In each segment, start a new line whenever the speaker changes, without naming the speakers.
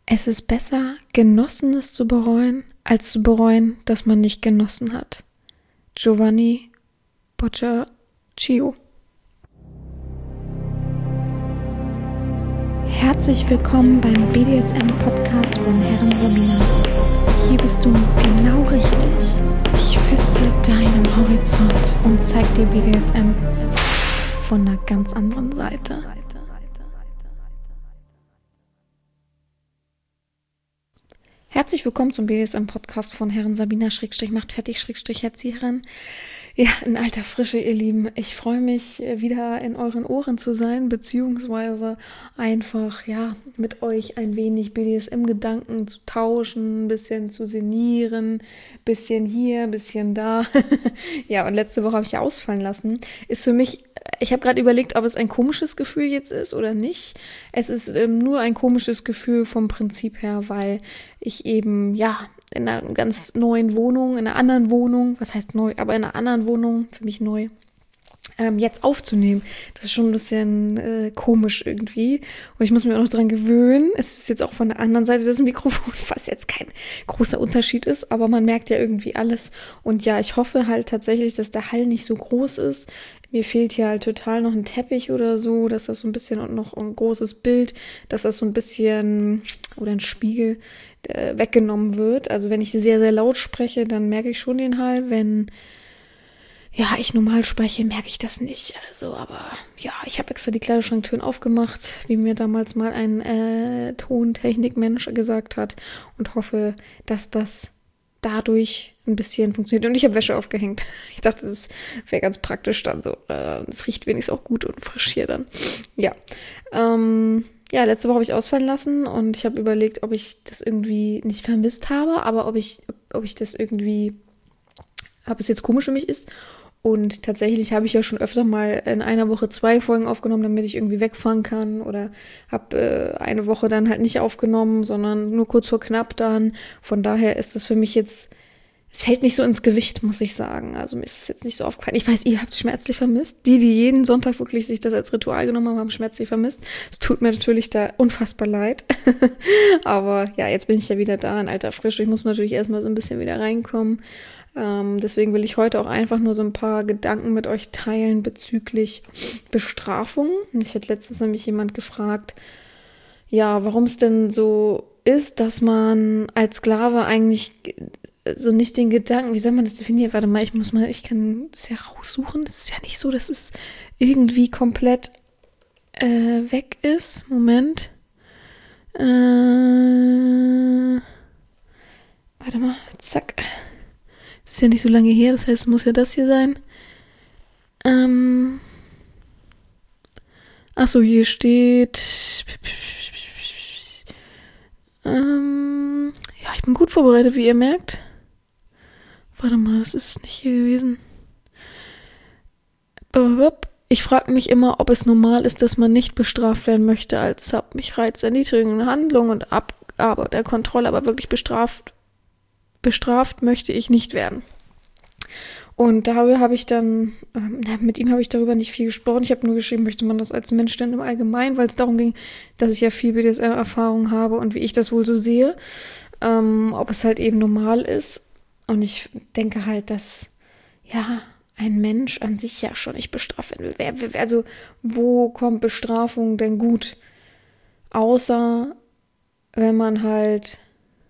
Es ist besser, Genossenes zu bereuen, als zu bereuen, dass man nicht genossen hat. Giovanni Boccaccio. Herzlich willkommen beim BDSM-Podcast von Herren Sabina. Hier bist du genau richtig. Ich feste deinen Horizont und zeig dir BDSM von einer ganz anderen Seite. Herzlich willkommen zum BDSM-Podcast von Herren Sabina macht fertig Erzieherin. Ja, in alter Frische, ihr Lieben. Ich freue mich, wieder in euren Ohren zu sein, beziehungsweise einfach, mit euch ein wenig BDSM-Gedanken zu tauschen, ein bisschen zu sinnieren, bisschen hier, bisschen da. Ja, und letzte Woche habe ich ja ausfallen lassen. Ist für mich, ich habe gerade überlegt, ob es ein komisches Gefühl jetzt ist oder nicht. Es ist nur ein komisches Gefühl vom Prinzip her, weil ich eben, in einer ganz neuen Wohnung, in einer anderen Wohnung, was heißt neu, aber in einer anderen Wohnung, für mich neu, jetzt aufzunehmen. Das ist schon ein bisschen komisch irgendwie. Und ich muss mich auch noch dran gewöhnen. Es ist jetzt auch von der anderen Seite des Mikrofons, was jetzt kein großer Unterschied ist, aber man merkt ja irgendwie alles. Und ja, ich hoffe halt tatsächlich, dass der Hall nicht so groß ist. Mir fehlt hier halt total noch ein Teppich oder so, dass das so ein bisschen und noch ein großes Bild, dass das so ein bisschen, oder ein Spiegel, weggenommen wird. Also wenn ich sehr, sehr laut spreche, dann merke ich schon den Hall. Wenn ich normal spreche, merke ich das nicht. Also, aber ich habe extra die Kleiderschranktüren aufgemacht, wie mir damals mal ein Tontechnikmensch gesagt hat, und hoffe, dass das dadurch ein bisschen funktioniert. Und ich habe Wäsche aufgehängt. Ich dachte, das wäre ganz praktisch dann so. Es riecht wenigstens auch gut und frisch hier dann. Ja, letzte Woche habe ich ausfallen lassen und ich habe überlegt, ob ich das irgendwie nicht vermisst habe, aber ob ich das irgendwie, ob es jetzt komisch für mich ist. Und tatsächlich habe ich ja schon öfter mal in einer Woche 2 Folgen aufgenommen, damit ich irgendwie wegfahren kann, oder habe eine Woche dann halt nicht aufgenommen, sondern nur kurz vor knapp dann. Von daher ist das für mich jetzt, es fällt nicht so ins Gewicht, muss ich sagen. Also mir ist es jetzt nicht so aufgefallen. Ich weiß, ihr habt es schmerzlich vermisst. Die jeden Sonntag wirklich sich das als Ritual genommen haben, haben schmerzlich vermisst. Es tut mir natürlich da unfassbar leid. Aber ja, jetzt bin ich ja wieder da in alter Frische. Ich muss natürlich erstmal so ein bisschen wieder reinkommen. Deswegen will ich heute auch einfach nur so ein paar Gedanken mit euch teilen bezüglich Bestrafung. Ich hatte letztens nämlich jemand gefragt, warum es denn so ist, dass man als Sklave eigentlich so nicht den Gedanken, wie soll man das definieren? Warte mal, ich kann das ja raussuchen. Es ist ja nicht so, dass es irgendwie komplett weg ist. Moment. Warte mal, zack. Das ist ja nicht so lange her, das heißt, es muss ja das hier sein. Achso, hier steht. Ich bin gut vorbereitet, wie ihr merkt. Warte mal, das ist nicht hier gewesen. Ich frage mich immer, ob es normal ist, dass man nicht bestraft werden möchte als Sub. Mich reizt erniedrigende Handlung und Abgabe der Kontrolle, aber wirklich bestraft möchte ich nicht werden. Und darüber habe ich dann, mit ihm habe ich darüber nicht viel gesprochen. Ich habe nur geschrieben, möchte man das als Mensch denn im Allgemeinen, weil es darum ging, dass ich ja viel BDSM-Erfahrung habe und wie ich das wohl so sehe, ob es halt eben normal ist. Und ich denke halt, dass, ein Mensch an sich ja schon nicht bestraft werden will. Also, wo kommt Bestrafung denn gut? Außer, wenn man halt,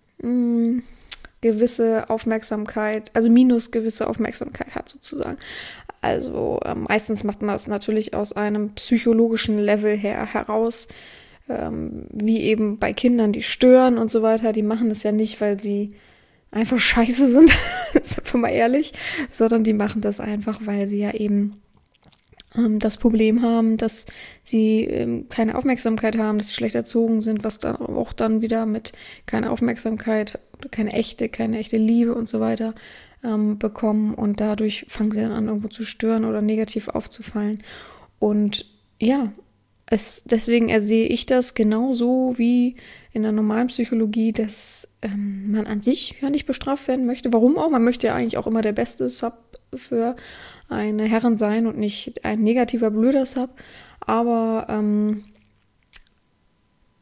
gewisse Aufmerksamkeit, also minus gewisse Aufmerksamkeit hat sozusagen. Also meistens macht man das natürlich aus einem psychologischen Level heraus, wie eben bei Kindern, die stören und so weiter. Die machen das ja nicht, weil sie einfach scheiße sind, sind wir mal ehrlich, sondern die machen das einfach, weil sie ja eben das Problem haben, dass sie keine Aufmerksamkeit haben, dass sie schlecht erzogen sind, was dann auch dann wieder mit keiner Aufmerksamkeit oder keine echte Liebe und so weiter bekommen, und dadurch fangen sie dann an, irgendwo zu stören oder negativ aufzufallen. Und deswegen ersehe ich das genauso wie in der normalen Psychologie, dass man an sich ja nicht bestraft werden möchte. Warum auch? Man möchte ja eigentlich auch immer der beste Sub für eine Herren sein und nicht ein negativer, blöder Sub. Aber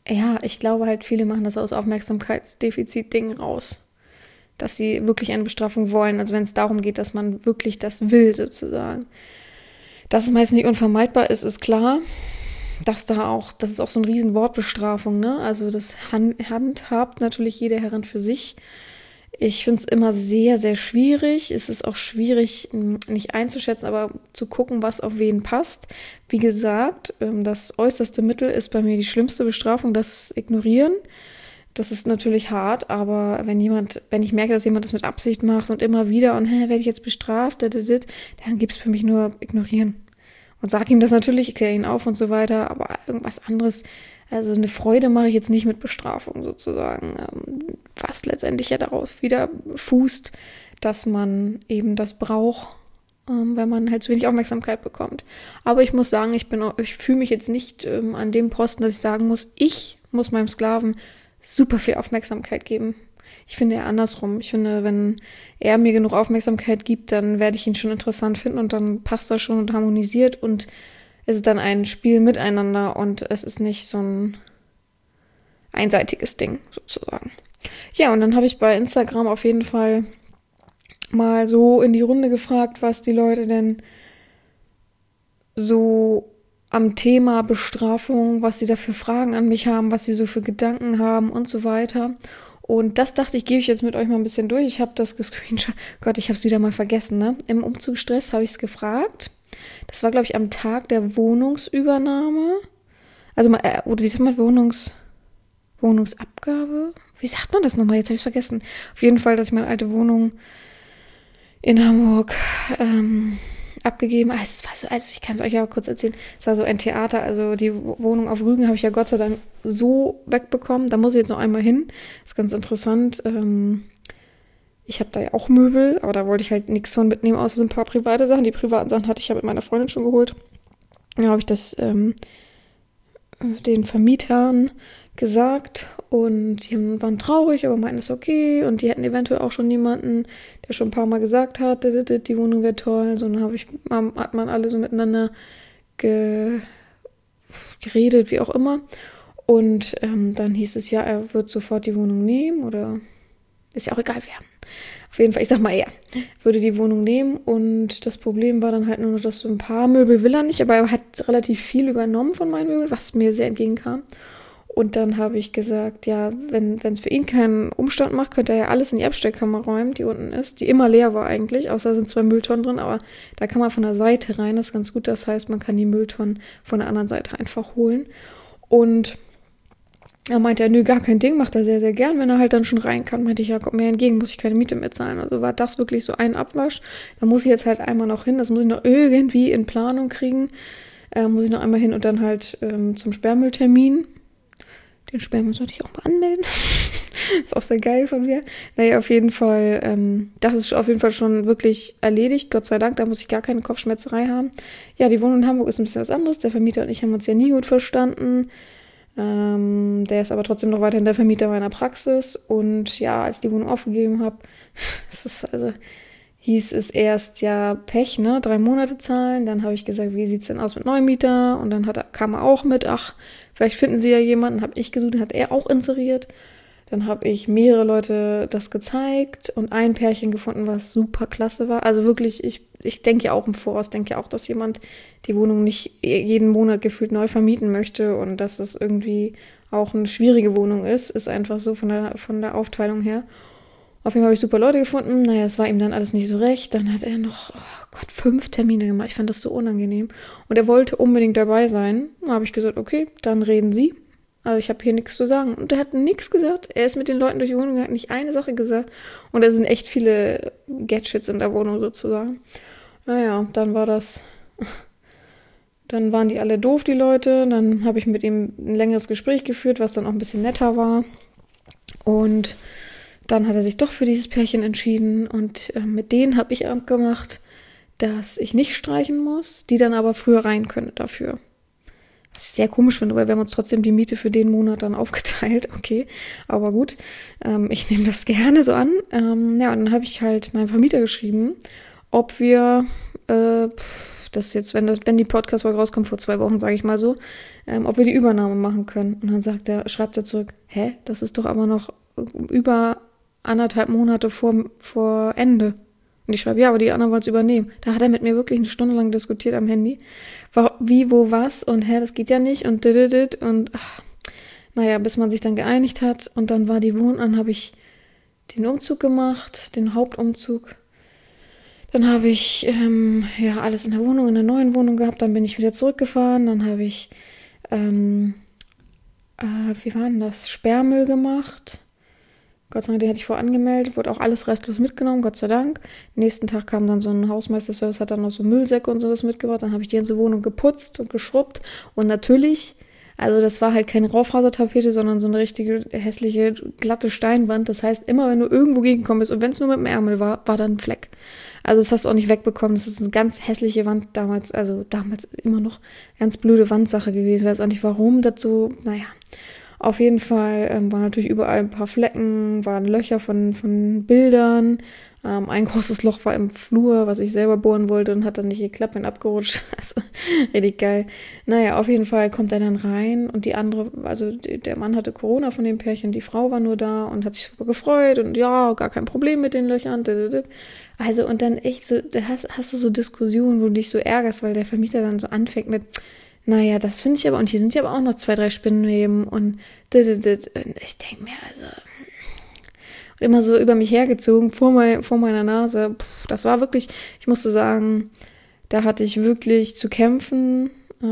ja, ich glaube halt, viele machen das aus Aufmerksamkeitsdefizit-Ding raus. Dass sie wirklich eine Bestrafung wollen. Also wenn es darum geht, dass man wirklich das will, sozusagen. Dass es meist nicht unvermeidbar ist, ist klar. Das ist auch so ein Riesenwort Bestrafung, ne? Also das handhabt natürlich jeder Herren für sich. Ich finde es immer sehr, sehr schwierig. Es ist auch schwierig, nicht einzuschätzen, aber zu gucken, was auf wen passt. Wie gesagt, das äußerste Mittel ist bei mir die schlimmste Bestrafung, das Ignorieren. Das ist natürlich hart, aber wenn ich merke, dass jemand das mit Absicht macht und immer wieder und werde ich jetzt bestraft, dann gibt es für mich nur Ignorieren. Und sag ihm das natürlich, ich kläre ihn auf und so weiter, aber irgendwas anderes, also eine Freude mache ich jetzt nicht mit Bestrafung sozusagen, was letztendlich ja darauf wieder fußt, dass man eben das braucht, wenn man halt zu wenig Aufmerksamkeit bekommt. Aber ich muss sagen, ich fühle mich jetzt nicht an dem Posten, dass ich sagen muss, ich muss meinem Sklaven super viel Aufmerksamkeit geben. Ich finde eher andersrum. Ich finde, wenn er mir genug Aufmerksamkeit gibt, dann werde ich ihn schon interessant finden und dann passt das schon und harmonisiert und es ist dann ein Spiel miteinander und es ist nicht so ein einseitiges Ding sozusagen. Ja, und dann habe ich bei Instagram auf jeden Fall mal so in die Runde gefragt, was die Leute denn so am Thema Bestrafung, was sie da für Fragen an mich haben, was sie so für Gedanken haben und so weiter. Und das dachte ich, gebe ich jetzt mit euch mal ein bisschen durch. Ich habe das gescreenshot. Gott, ich habe es wieder mal vergessen, ne? Im Umzugsstress habe ich es gefragt. Das war, glaube ich, am Tag der Wohnungsübernahme. Also, oder wie sagt man, Wohnungsabgabe? Wie sagt man das nochmal? Jetzt habe ich es vergessen. Auf jeden Fall, dass ich meine alte Wohnung in Hamburg abgegeben. Es war so, also ich kann es euch ja kurz erzählen, es war so ein Theater, also die Wohnung auf Rügen habe ich ja Gott sei Dank so wegbekommen, da muss ich jetzt noch einmal hin, das ist ganz interessant, ich habe da ja auch Möbel, aber da wollte ich halt nichts von mitnehmen, außer so ein paar private Sachen, die privaten Sachen hatte ich ja mit meiner Freundin schon geholt, dann habe ich das den Vermietern gesagt und die waren traurig, aber meinten, es ist okay und die hätten eventuell auch schon jemanden, der schon ein paar Mal gesagt hat, die Wohnung wäre toll. So, dann hat man alle so miteinander geredet, wie auch immer. Und dann hieß es ja, er wird sofort die Wohnung nehmen oder ist ja auch egal wer. Auf jeden Fall, ich sag mal er würde die Wohnung nehmen und das Problem war dann halt nur noch, dass so ein paar Möbel will er nicht, aber er hat relativ viel übernommen von meinen Möbeln, was mir sehr entgegenkam. Und dann habe ich gesagt, ja, wenn es für ihn keinen Umstand macht, könnte er ja alles in die Abstellkammer räumen, die unten ist, die immer leer war eigentlich, außer sind 2 Mülltonnen drin, aber da kann man von der Seite rein, das ist ganz gut, das heißt, man kann die Mülltonnen von der anderen Seite einfach holen. Und er meinte, nö, gar kein Ding, macht er sehr, sehr gern, wenn er halt dann schon rein kann. Meinte ich, ja, kommt mir entgegen, muss ich keine Miete mehr zahlen. Also war das wirklich so ein Abwasch. Da muss ich jetzt halt einmal noch hin, das muss ich noch irgendwie in Planung kriegen. Muss ich noch einmal hin und dann halt zum Sperrmülltermin. Den Sperrmüll sollte ich auch mal anmelden. Ist auch sehr geil von mir. Naja, auf jeden Fall, das ist auf jeden Fall schon wirklich erledigt, Gott sei Dank, da muss ich gar keine Kopfschmerzerei haben. Ja, die Wohnung in Hamburg ist ein bisschen was anderes. Der Vermieter und ich haben uns ja nie gut verstanden. Der ist aber trotzdem noch weiterhin der Vermieter meiner Praxis. Und ja, als ich die Wohnung aufgegeben habe, hieß es erst ja Pech, ne? 3 Monate zahlen. Dann habe ich gesagt, wie sieht's denn aus mit Neumieter? Und dann kam er auch mit, ach, vielleicht finden Sie ja jemanden. Habe ich gesucht, den hat er auch inseriert. Dann habe ich mehrere Leute das gezeigt und ein Pärchen gefunden, was super klasse war. Also wirklich, ich denke ja auch im Voraus, denke ja auch, dass jemand die Wohnung nicht jeden Monat gefühlt neu vermieten möchte und dass es irgendwie auch eine schwierige Wohnung ist einfach so von der Aufteilung her. Auf jeden Fall habe ich super Leute gefunden. Naja, es war ihm dann alles nicht so recht. Dann hat er noch, 5 Termine gemacht. Ich fand das so unangenehm. Und er wollte unbedingt dabei sein. Dann habe ich gesagt, okay, dann reden Sie. Also ich habe hier nichts zu sagen. Und er hat nichts gesagt. Er ist mit den Leuten durch die Wohnung gegangen, hat nicht eine Sache gesagt. Und da sind echt viele Gadgets in der Wohnung sozusagen. Naja, dann waren die alle doof, die Leute. Dann habe ich mit ihm ein längeres Gespräch geführt, was dann auch ein bisschen netter war. Und dann hat er sich doch für dieses Pärchen entschieden. Und mit denen habe ich abgemacht, dass ich nicht streichen muss, die dann aber früher rein können dafür. Was ich sehr komisch finde, weil wir haben uns trotzdem die Miete für den Monat dann aufgeteilt. Okay, aber gut, ich nehme das gerne so an. Ja, und dann habe ich halt meinem Vermieter geschrieben, ob wir das jetzt, wenn die Podcast-Folge rauskommt, vor 2 Wochen, sage ich mal so, ob wir die Übernahme machen können. Und dann schreibt er zurück, das ist doch aber noch über 1,5 Monate vor Ende. Und ich schreibe, ja, aber die anderen wollen es übernehmen. Da hat er mit mir wirklich 1 Stunde lang diskutiert am Handy. Wie, wo, was und das geht ja nicht und und naja, bis man sich dann geeinigt hat. Und dann war dann habe ich den Umzug gemacht, den Hauptumzug. Dann habe ich alles in der neuen Wohnung gehabt. Dann bin ich wieder zurückgefahren. Dann habe ich, wie war denn das? Sperrmüll gemacht. Gott sei Dank, den hatte ich vorangemeldet, wurde auch alles restlos mitgenommen, Gott sei Dank. Nächsten Tag kam dann so ein Hausmeisterservice, hat dann noch so Müllsäcke und sowas mitgebracht. Dann habe ich die ganze Wohnung geputzt und geschrubbt. Und natürlich, also das war halt keine Raufasertapete, sondern so eine richtige hässliche, glatte Steinwand. Das heißt, immer wenn du irgendwo gegengekommen bist und wenn es nur mit dem Ärmel war da ein Fleck. Also das hast du auch nicht wegbekommen. Das ist eine ganz hässliche Wand damals immer noch ganz blöde Wandsache gewesen. Ich weiß auch nicht, warum das so, naja. Auf jeden Fall waren natürlich überall ein paar Flecken, waren Löcher von Bildern. Ein großes Loch war im Flur, was ich selber bohren wollte und hat dann nicht geklappt, bin abgerutscht. Also richtig geil. Naja, auf jeden Fall kommt er dann rein und die andere, also der Mann hatte Corona von dem Pärchen, die Frau war nur da und hat sich super gefreut und ja, gar kein Problem mit den Löchern. Also und dann echt so, da hast du so Diskussionen, wo du dich so ärgerst, weil der Vermieter dann so anfängt mit, naja, das finde ich aber, und hier sind ja aber auch noch 2, 3 Spinnenweben und ich denke mir, also, und immer so über mich hergezogen, vor meiner Nase. Das war wirklich, ich musste sagen, da hatte ich wirklich zu kämpfen,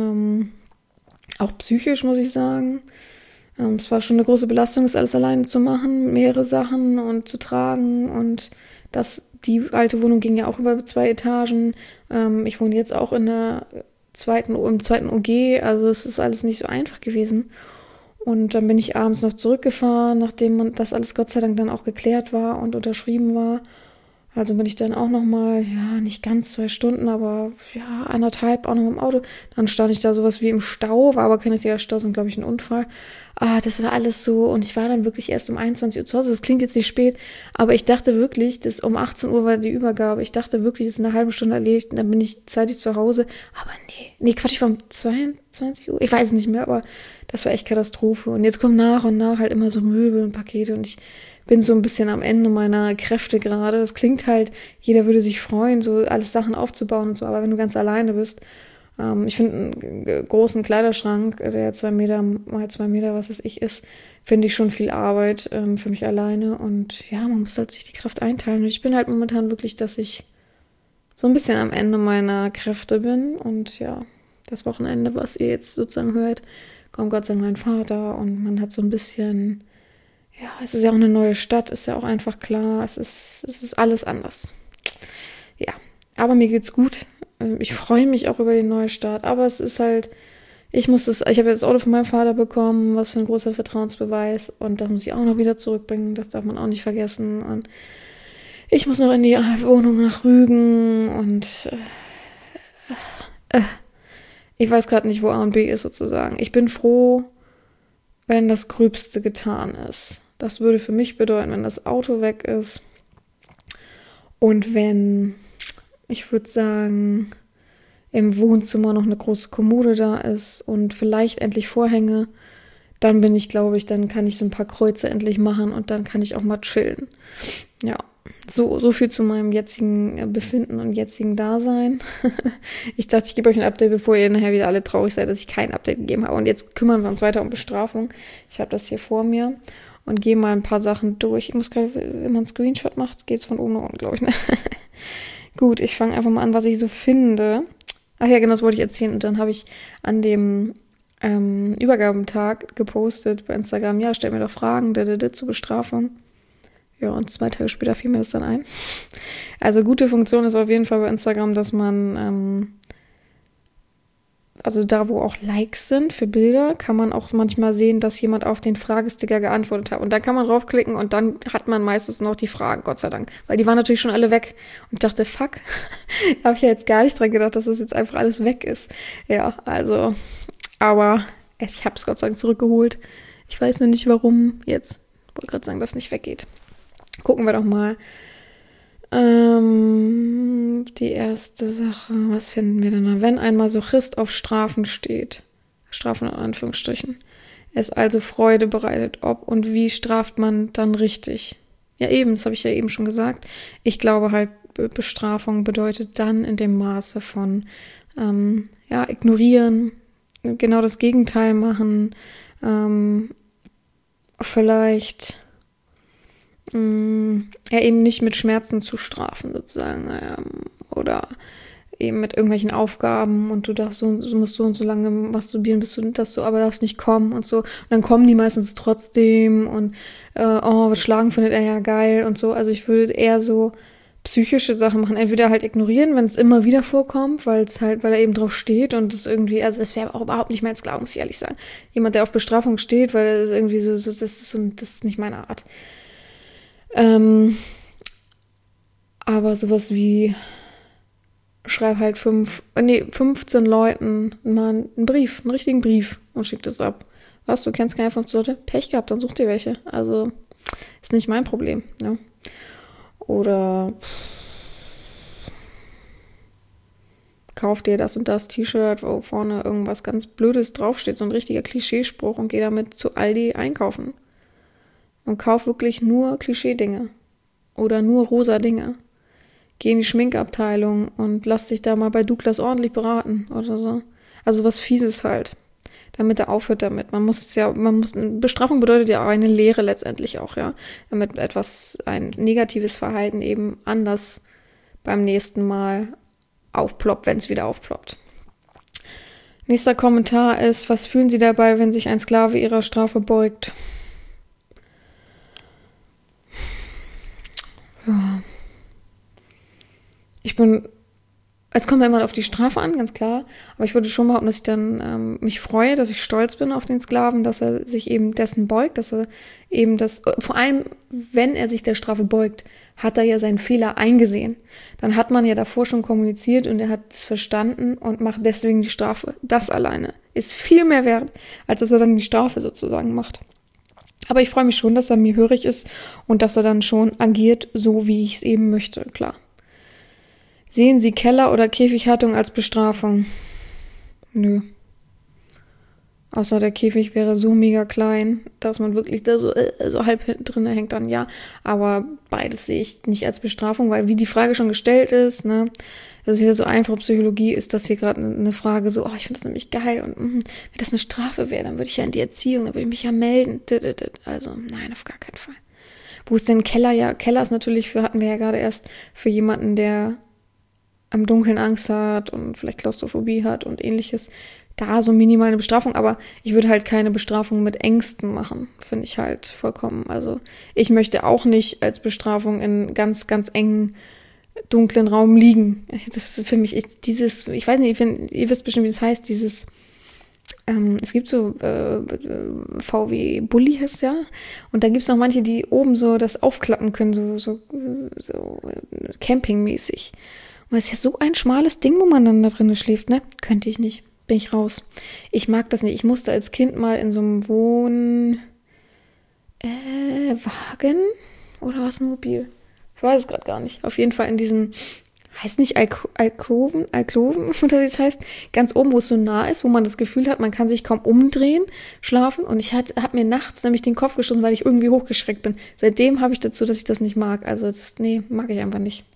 auch psychisch, muss ich sagen. Es war schon eine große Belastung, das alles alleine zu machen, mehrere Sachen und zu tragen und die alte Wohnung ging ja auch über 2 Etagen. Ich wohne jetzt auch im zweiten OG, also es ist alles nicht so einfach gewesen. Und dann bin ich abends noch zurückgefahren, nachdem das alles Gott sei Dank dann auch geklärt war und unterschrieben war. Also bin ich dann auch nochmal, ja, nicht ganz 2 Stunden, aber ja, 1,5 auch noch im Auto. Dann stand ich da sowas wie im Stau, war aber kein richtiger Stau, sondern glaube ich ein Unfall. Das war alles so und ich war dann wirklich erst um 21 Uhr zu Hause. Das klingt jetzt nicht spät, aber ich dachte wirklich, dass um 18 Uhr war die Übergabe. Ich dachte wirklich, das ist eine halbe Stunde erledigt und dann bin ich zeitig zu Hause. Aber nee, Quatsch, ich war um 22 Uhr. Ich weiß es nicht mehr, aber das war echt Katastrophe. Und jetzt kommen nach und nach halt immer so Möbel und Pakete und ich bin so ein bisschen am Ende meiner Kräfte gerade. Das klingt halt, jeder würde sich freuen, so alles Sachen aufzubauen und so, aber wenn du ganz alleine bist, ich finde einen großen Kleiderschrank, der 2 Meter mal 2 Meter, was weiß ich, ist, finde ich schon viel Arbeit für mich alleine und ja, man muss halt sich die Kraft einteilen und ich bin halt momentan wirklich, dass ich so ein bisschen am Ende meiner Kräfte bin und ja, das Wochenende, was ihr jetzt sozusagen hört, kommt Gott sei Dank mein Vater und man hat so ein bisschen, ja, es ist ja auch eine neue Stadt, ist ja auch einfach klar, es ist alles anders. Ja, aber mir geht's gut. Ich freue mich auch über den Neustart, aber es ist halt, ich habe jetzt das Auto von meinem Vater bekommen, was für ein großer Vertrauensbeweis und das muss ich auch noch wieder zurückbringen, das darf man auch nicht vergessen und ich muss noch in die Wohnung nach Rügen und ich weiß gerade nicht, wo A und B ist sozusagen. Ich bin froh, wenn das Gröbste getan ist. Das würde für mich bedeuten, wenn das Auto weg ist und wenn, ich würde sagen, im Wohnzimmer noch eine große Kommode da ist und vielleicht endlich Vorhänge, dann dann kann ich so ein paar Kreuze endlich machen und dann kann ich auch mal chillen. Ja, so viel zu meinem jetzigen Befinden und jetzigen Dasein. Ich dachte, ich gebe euch ein Update, bevor ihr nachher wieder alle traurig seid, dass ich kein Update gegeben habe. Und jetzt kümmern wir uns weiter um Bestrafung. Ich habe das hier vor mir und gehe mal ein paar Sachen durch. Ich muss gerade, wenn man einen Screenshot macht, geht es von oben nach unten, glaube ich. Ne? Gut, ich fange einfach mal an, was ich so finde. Ach ja, genau, das wollte ich erzählen. Und dann habe ich an dem Übergabentag gepostet bei Instagram, ja, stellt mir doch Fragen zur Bestrafung. Ja, und 2 Tage später fiel mir das dann ein. Also gute Funktion ist auf jeden Fall bei Instagram, dass man, also da, wo auch Likes sind für Bilder, kann man auch manchmal sehen, dass jemand auf den Fragesticker geantwortet hat. Und da kann man draufklicken und dann hat man meistens noch die Fragen, Gott sei Dank. Weil die waren natürlich schon alle weg. Und ich dachte, fuck, da habe ich ja jetzt gar nicht dran gedacht, dass das jetzt einfach alles weg ist. Ja, also, aber ich habe es Gott sei Dank zurückgeholt. Ich weiß nur nicht, warum jetzt. Ich wollte gerade sagen, dass es nicht weggeht. Gucken wir doch mal. Die erste Sache, was finden wir denn da? Wenn ein Masochist auf Strafen steht, Strafen in Anführungsstrichen, es also Freude bereitet, ob und wie straft man dann richtig? Ja eben, das habe ich ja eben schon gesagt. Ich glaube halt, Bestrafung bedeutet dann in dem Maße von ignorieren, genau das Gegenteil machen, vielleicht eben nicht mit Schmerzen zu strafen sozusagen, oder eben mit irgendwelchen Aufgaben und du musst so und so lange masturbieren, aber darfst nicht kommen und so. Und dann kommen die meistens trotzdem und was Schlagen findet er ja geil und so. Also ich würde eher so psychische Sachen machen. Entweder halt ignorieren, wenn es immer wieder vorkommt, weil er eben drauf steht und es irgendwie, also das wäre auch überhaupt nicht mein Sklave, muss ich ehrlich sagen. Jemand, der auf Bestrafung steht, weil es irgendwie das ist nicht meine Art. Aber sowas wie schreib halt 15 Leuten mal einen richtigen Brief und schick das ab. Was, du kennst keine 15 Leute? Pech gehabt, dann such dir welche. Also, ist nicht mein Problem, ne? Oder kauf dir das und das T-Shirt, wo vorne irgendwas ganz Blödes draufsteht, so ein richtiger Klischeespruch und geh damit zu Aldi einkaufen. Und kauf wirklich nur Klischee-Dinge. Oder nur rosa Dinge. Geh in die Schminkabteilung und lass dich da mal bei Douglas ordentlich beraten oder so. Also was Fieses halt. Damit er aufhört damit. Bestrafung bedeutet ja auch eine Lehre letztendlich auch, ja. Damit ein negatives Verhalten eben anders beim nächsten Mal aufploppt, wenn es wieder aufploppt. Nächster Kommentar ist, was fühlen Sie dabei, wenn sich ein Sklave Ihrer Strafe beugt? Ja. Es kommt immer auf die Strafe an, ganz klar, aber ich würde schon behaupten, dass ich dann mich freue, dass ich stolz bin auf den Sklaven, dass er sich eben dessen beugt, dass er eben vor allem, wenn er sich der Strafe beugt, hat er ja seinen Fehler eingesehen. Dann hat man ja davor schon kommuniziert und er hat es verstanden und macht deswegen die Strafe. Das alleine ist viel mehr wert, als dass er dann die Strafe sozusagen macht. Aber ich freue mich schon, dass er mir hörig ist und dass er dann schon agiert, so wie ich es eben möchte, klar. Sehen Sie Keller- oder Käfighaltung als Bestrafung? Nö. Außer der Käfig wäre so mega klein, dass man wirklich da so halb hinten drin hängt dann, ja. Aber beides sehe ich nicht als Bestrafung, weil wie die Frage schon gestellt ist, ne, das ist wieder so einfache Psychologie, ist das hier gerade eine Frage so, ich finde das nämlich geil und wenn das eine Strafe wäre, dann würde ich ja in die Erziehung, dann würde ich mich ja melden. Also nein, auf gar keinen Fall. Wo ist denn Keller? Ja, Keller ist natürlich hatten wir ja gerade erst für jemanden, der im Dunkeln Angst hat und vielleicht Klaustrophobie hat und ähnliches, da so minimal eine Bestrafung, aber ich würde halt keine Bestrafung mit Ängsten machen, finde ich halt vollkommen. Also ich möchte auch nicht als Bestrafung in ganz, ganz engen, dunklen Raum liegen. Das ist für mich ich weiß nicht, ihr wisst bestimmt, wie das heißt, es gibt so VW Bulli heißt ja, und da gibt es noch manche, die oben so das aufklappen können, so campingmäßig. Und das ist ja so ein schmales Ding, wo man dann da drin schläft, ne? Könnte ich nicht. Bin ich raus. Ich mag das nicht. Ich musste als Kind mal in so einem Wohnwagen oder was ein Mobil? Ich weiß es gerade gar nicht. Auf jeden Fall in diesen, heißt nicht Alkoven oder wie es heißt, ganz oben, wo es so nah ist, wo man das Gefühl hat, man kann sich kaum umdrehen, schlafen. Und ich hab mir nachts nämlich den Kopf gestoßen, weil ich irgendwie hochgeschreckt bin. Seitdem habe ich dazu, dass ich das nicht mag. Also mag ich einfach nicht.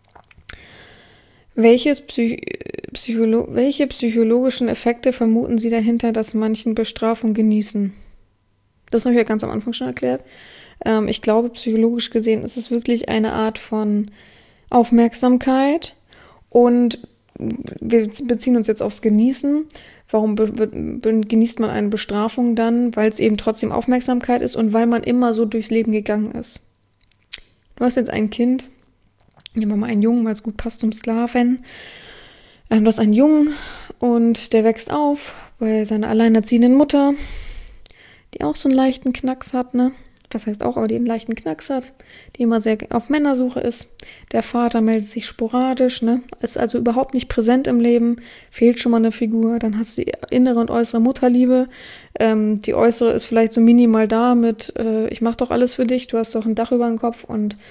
Welche psychologischen Effekte vermuten Sie dahinter, dass manchen Bestrafung genießen? Das habe ich ja ganz am Anfang schon erklärt. Ich glaube, psychologisch gesehen ist es wirklich eine Art von Aufmerksamkeit und wir beziehen uns jetzt aufs Genießen. Warum genießt man eine Bestrafung dann? Weil es eben trotzdem Aufmerksamkeit ist und weil man immer so durchs Leben gegangen ist. Du hast jetzt ein Kind, nehmen wir mal einen Jungen, weil es gut passt zum Sklaven. Du hast einen Jungen und der wächst auf bei seiner alleinerziehenden Mutter, die auch so einen leichten Knacks hat, ne? Das heißt auch, aber die einen leichten Knacks hat, die immer sehr auf Männersuche ist. Der Vater meldet sich sporadisch, ne? Ist also überhaupt nicht präsent im Leben, fehlt schon mal eine Figur. Dann hast du die innere und äußere Mutterliebe. Die äußere ist vielleicht so minimal da mit, ich mach doch alles für dich, du hast doch ein Dach über dem Kopf und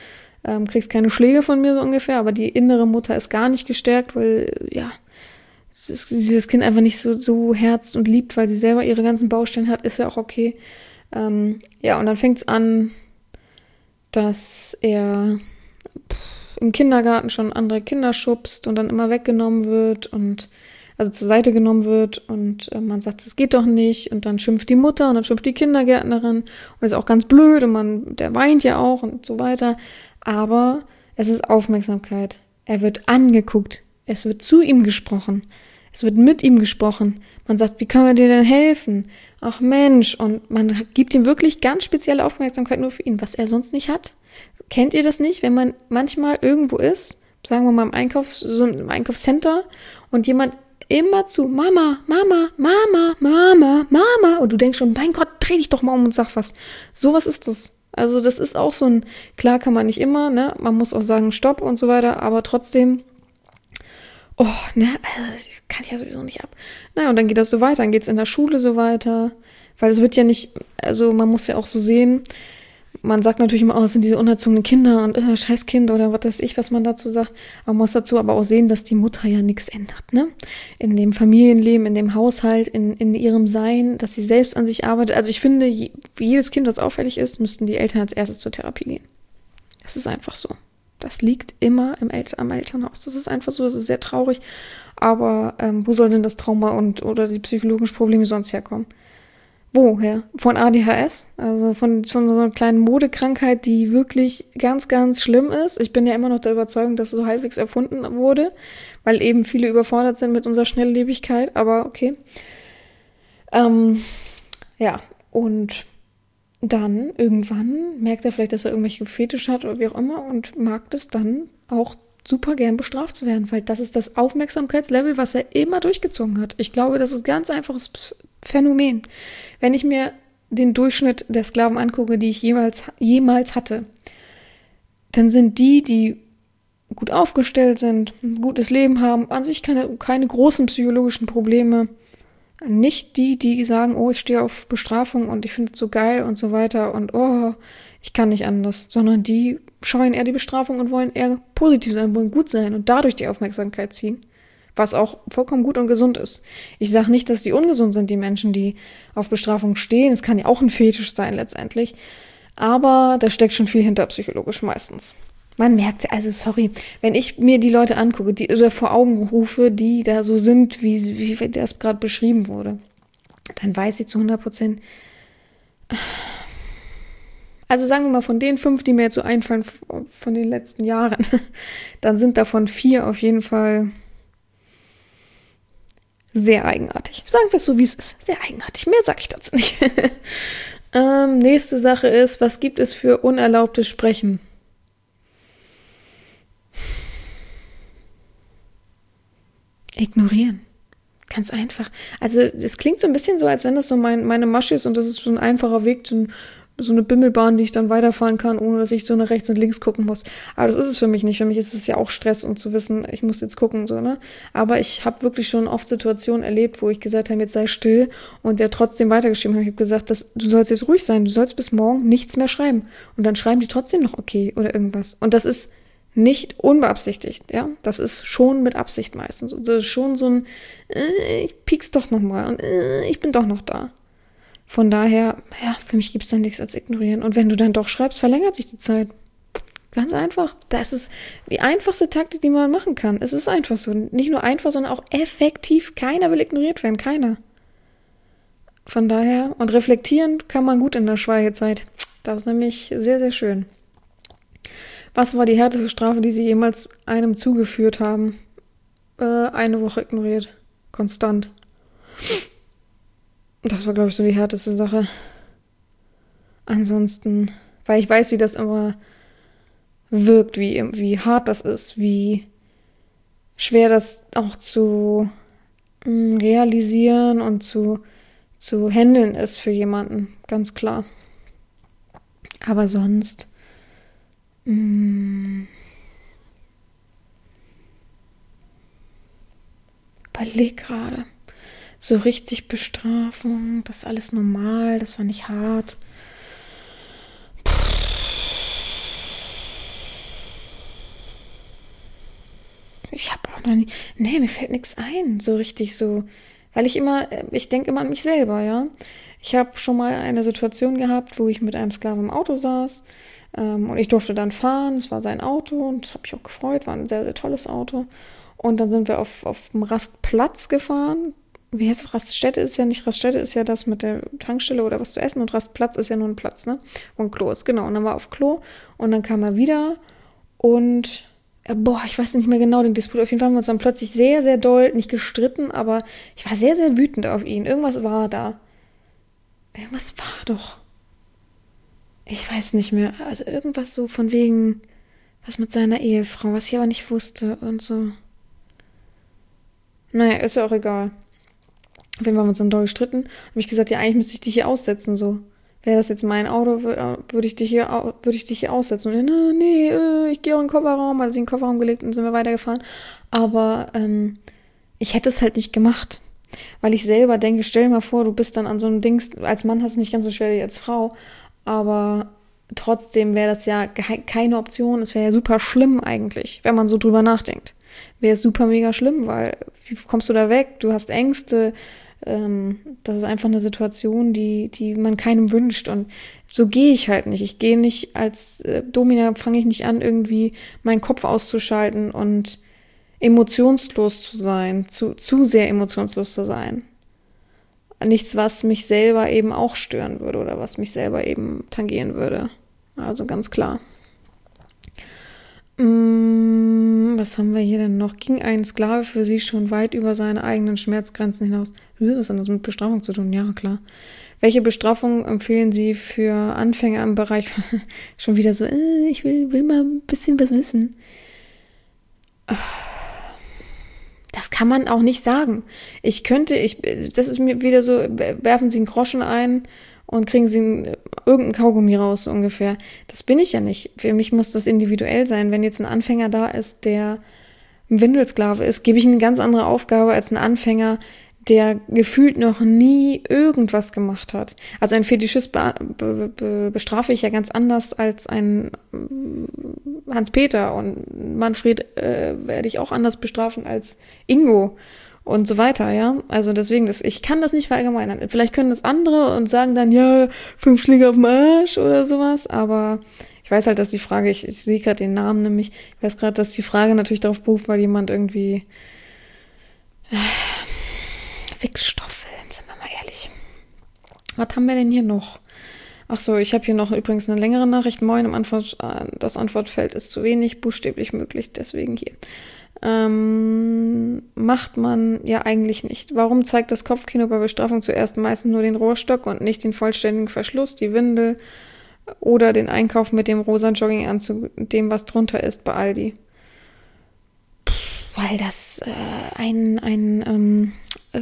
kriegst keine Schläge von mir so ungefähr, aber die innere Mutter ist gar nicht gestärkt, weil, ja, dieses Kind einfach nicht so herzt und liebt, weil sie selber ihre ganzen Baustellen hat, ist ja auch okay. Ja, und dann fängt es an, dass er im Kindergarten schon andere Kinder schubst und dann immer weggenommen wird und also zur Seite genommen wird und man sagt, das geht doch nicht und dann schimpft die Mutter und dann schimpft die Kindergärtnerin und ist auch ganz blöd und der weint ja auch und so weiter. Aber es ist Aufmerksamkeit. Er wird angeguckt. Es wird zu ihm gesprochen. Es wird mit ihm gesprochen. Man sagt, wie können wir dir denn helfen? Ach Mensch, und man gibt ihm wirklich ganz spezielle Aufmerksamkeit nur für ihn, was er sonst nicht hat. Kennt ihr das nicht, wenn man manchmal irgendwo ist, sagen wir mal im Einkaufscenter und jemand immer zu Mama, Mama, Mama, Mama, Mama und du denkst schon, mein Gott, dreh dich doch mal um und sag was. Sowas ist das. Also das ist auch so ein, klar kann man nicht immer, ne, man muss auch sagen Stopp und so weiter, aber trotzdem, oh, ne, also das kann ich ja sowieso nicht ab. Naja, und dann geht das so weiter, dann geht's in der Schule so weiter, weil es wird ja nicht, also man muss ja auch so sehen, man sagt natürlich immer, oh, es sind diese unerzogenen Kinder und scheiß Kind oder was weiß ich, was man dazu sagt. Man muss dazu aber auch sehen, dass die Mutter ja nichts ändert, ne? In dem Familienleben, in dem Haushalt, in ihrem Sein, dass sie selbst an sich arbeitet. Also ich finde, für jedes Kind, das auffällig ist, müssten die Eltern als erstes zur Therapie gehen. Das ist einfach so. Das liegt immer am Elternhaus. Das ist einfach so, das ist sehr traurig. Aber wo soll denn das Trauma oder die psychologischen Probleme sonst herkommen? Woher? Von ADHS? Also von so einer kleinen Modekrankheit, die wirklich ganz, ganz schlimm ist. Ich bin ja immer noch der Überzeugung, dass es so halbwegs erfunden wurde, weil eben viele überfordert sind mit unserer Schnelllebigkeit, aber okay. Ja, und dann irgendwann merkt er vielleicht, dass er irgendwelche Fetische hat oder wie auch immer und mag es dann auch super gern bestraft zu werden, weil das ist das Aufmerksamkeitslevel, was er immer durchgezogen hat. Ich glaube, das ist ein ganz einfaches Phänomen. Wenn ich mir den Durchschnitt der Sklaven angucke, die ich jemals hatte, dann sind die gut aufgestellt sind, ein gutes Leben haben, an sich keine großen psychologischen Probleme, nicht die sagen, oh, ich stehe auf Bestrafung und ich finde es so geil und so weiter und oh, ich kann nicht anders, sondern die scheuen eher die Bestrafung und wollen eher positiv sein, wollen gut sein und dadurch die Aufmerksamkeit ziehen. Was auch vollkommen gut und gesund ist. Ich sage nicht, dass die ungesund sind, die Menschen, die auf Bestrafung stehen. Es kann ja auch ein Fetisch sein letztendlich. Aber da steckt schon viel hinter psychologisch meistens. Man merkt, also sorry, wenn ich mir die Leute angucke, oder vor Augen rufe, die da so sind, wie das gerade beschrieben wurde, dann weiß ich zu 100%, also sagen wir mal von den 5, die mir jetzt so einfallen von den letzten Jahren, dann sind davon 4 auf jeden Fall sehr eigenartig. Sagen wir es so, wie es ist. Sehr eigenartig. Mehr sage ich dazu nicht. Nächste Sache ist, was gibt es für unerlaubtes Sprechen? Ignorieren. Ganz einfach. Also es klingt so ein bisschen so, als wenn das so meine Masche ist und das ist so ein einfacher Weg, so eine Bimmelbahn, die ich dann weiterfahren kann, ohne dass ich so nach rechts und links gucken muss. Aber das ist es für mich nicht. Für mich ist es ja auch Stress, um zu wissen, ich muss jetzt gucken, so, ne? Aber ich habe wirklich schon oft Situationen erlebt, wo ich gesagt habe, jetzt sei still und der trotzdem weitergeschrieben hat. Ich habe gesagt, du sollst jetzt ruhig sein, du sollst bis morgen nichts mehr schreiben. Und dann schreiben die trotzdem noch okay oder irgendwas. Und das ist nicht unbeabsichtigt, ja. Das ist schon mit Absicht meistens. Und das ist schon so ein, ich piek's doch nochmal und ich bin doch noch da. Von daher, ja, für mich gibt es dann nichts als ignorieren. Und wenn du dann doch schreibst, verlängert sich die Zeit. Ganz einfach. Das ist die einfachste Taktik, die man machen kann. Es ist einfach so. Nicht nur einfach, sondern auch effektiv. Keiner will ignoriert werden. Keiner. Von daher, und reflektieren kann man gut in der Schweigezeit. Das ist nämlich sehr, sehr schön. Was war die härteste Strafe, die Sie jemals einem zugeführt haben? 1 Woche ignoriert. Konstant. Das war, glaube ich, so die härteste Sache. Ansonsten, weil ich weiß, wie das immer wirkt, wie hart das ist, wie schwer das auch zu realisieren und zu handeln ist für jemanden, ganz klar. Aber sonst überleg gerade. So richtig Bestrafung, das ist alles normal, das war nicht hart. ich habe auch noch nie, nee, mir fällt nichts ein, so richtig so, weil ich denke immer an mich selber, ja. Ich habe schon mal eine Situation gehabt, wo ich mit einem Sklaven im Auto saß, und ich durfte dann fahren, es war sein Auto und das habe ich auch gefreut, war ein sehr, sehr tolles Auto. Und dann sind wir auf dem Rastplatz gefahren. Wie heißt es? Raststätte ist ja nicht, Raststätte ist ja das mit der Tankstelle oder was zu essen und Rastplatz ist ja nur ein Platz, ne? Wo ein Klo ist, genau. Und dann war auf Klo und dann kam er wieder und ich weiß nicht mehr genau den Disput. Auf jeden Fall haben wir uns dann plötzlich sehr, sehr doll, nicht gestritten, aber ich war sehr, sehr wütend auf ihn. Irgendwas war da. Irgendwas war doch. Ich weiß nicht mehr. Also irgendwas so von wegen, was mit seiner Ehefrau, was ich aber nicht wusste und so. Naja, ist ja auch egal. Auf jeden Fall haben wir uns dann doll gestritten. Habe ich gesagt, ja, eigentlich müsste ich dich hier aussetzen, so. Wäre das jetzt mein Auto, würde ich dich hier aussetzen. Und er, nee, ich gehe auch in den Kofferraum. Also in den Kofferraum gelegt und sind wir weitergefahren. Aber ich hätte es halt nicht gemacht. Weil ich selber denke, stell dir mal vor, du bist dann an so einem Dings, als Mann hast du es nicht ganz so schwer wie als Frau. Aber trotzdem wäre das ja keine Option. Es wäre ja super schlimm eigentlich, wenn man so drüber nachdenkt. Wäre es super mega schlimm, weil wie kommst du da weg? Du hast Ängste. Das ist einfach eine Situation, die man keinem wünscht. Und so gehe ich halt nicht. Ich gehe nicht als Domina, fange ich nicht an, irgendwie meinen Kopf auszuschalten und emotionslos zu sein, zu sehr emotionslos zu sein. Nichts, was mich selber eben auch stören würde oder was mich selber eben tangieren würde. Also ganz klar. Was haben wir hier denn noch? Ging ein Sklave für sie schon weit über seine eigenen Schmerzgrenzen hinaus? Was hat das mit Bestrafung zu tun? Ja, klar. Welche Bestrafung empfehlen Sie für Anfänger im Bereich? Schon wieder so, ich will mal ein bisschen was wissen. Das kann man auch nicht sagen. Das ist mir wieder so, werfen Sie einen Groschen ein und kriegen Sie irgendein Kaugummi raus, so ungefähr. Das bin ich ja nicht. Für mich muss das individuell sein. Wenn jetzt ein Anfänger da ist, der ein Windelsklave ist, gebe ich ihm eine ganz andere Aufgabe als ein Anfänger, der gefühlt noch nie irgendwas gemacht hat. Also ein Fetischist bestrafe ich ja ganz anders als ein Hans-Peter und Manfred werde ich auch anders bestrafen als Ingo und so weiter, ja. Also deswegen, ich kann das nicht verallgemeinern. Vielleicht können das andere und sagen dann, ja, 5 Schläge auf den Arsch oder sowas, aber ich weiß halt, dass die Frage, ich sehe gerade den Namen nämlich, ich weiß gerade, dass die Frage natürlich darauf beruft, weil jemand irgendwie Fixstoff will, sind wir mal ehrlich. Was haben wir denn hier noch? Ach so, ich habe hier noch übrigens eine längere Nachricht. Moin, das Antwortfeld ist zu wenig, buchstäblich möglich, deswegen hier. Macht man ja eigentlich nicht. Warum zeigt das Kopfkino bei Bestrafung zuerst meistens nur den Rohrstock und nicht den vollständigen Verschluss, die Windel oder den Einkauf mit dem rosa Jogginganzug, dem was drunter ist bei Aldi? Weil das eine